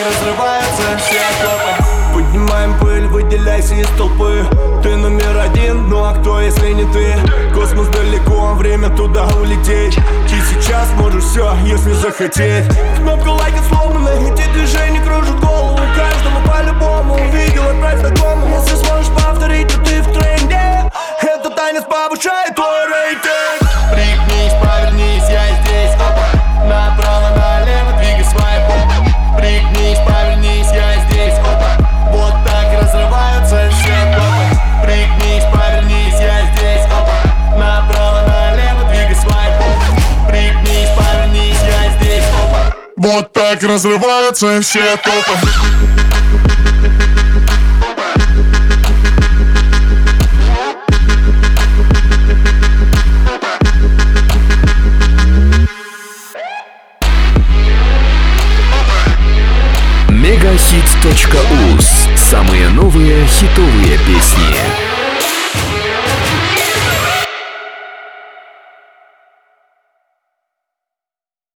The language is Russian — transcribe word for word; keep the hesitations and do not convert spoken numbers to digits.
разрываются все окопы. Поднимаем пыль, выделяйся из толпы. Ты номер один, ну а кто, если не ты? Космос далеко, время туда улететь. Ты сейчас можешь все, если захотеть. Кнопка лайка сломана, эти движения кружат голову. Каждому по-любому, увидел, отправь знакомому. Если сможешь повторить, то ты в тренде. Этот танец повышает твой рейтинг. Пригнись, повернись, я здесь, опа. Направо, налево, двигай свайп. Пригнись, повернись, я здесь, опа. Вот так разрываются все копы. Пригнись, повернись, я здесь, опа. Направо, налево, двигай свайп. Пригнись, повернись, я здесь, опа. Вот так разрываются все копы. мегахит точка уз. Самые новые хитовые песни.